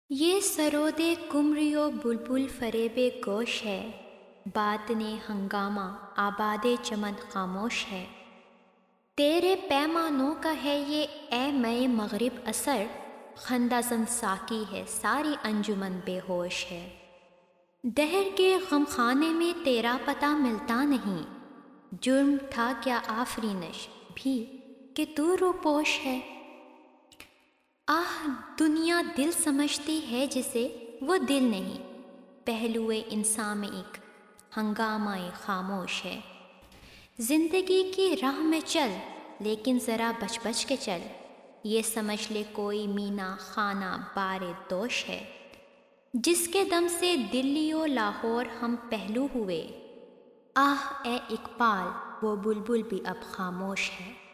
ये सरोदे कुमरियो बुलबुल फरेबे गोश है, बात ने हंगामा आबादे चमन खामोश है। तेरे पैमानों का है ये ए मई मगरिब असर, खंदाजन साकी है सारी अंजुमन बेहोश है। दहर के गमखाने में तेरा पता मिलता नहीं, जुर्म था क्या आफरीनश भी कि तू रूपोश है। आह दुनिया दिल समझती है जिसे वो दिल नहीं, पहलुए इंसान में एक हंगामाए खामोश है। जिंदगी की राह में चल लेकिन ज़रा बच बच के चल, ये समझ ले कोई मीना खाना बारे दोष है। जिसके दम से दिल्ली और लाहौर हम पहलू हुए, आह ए इकबाल वो बुलबुल भी अब खामोश है।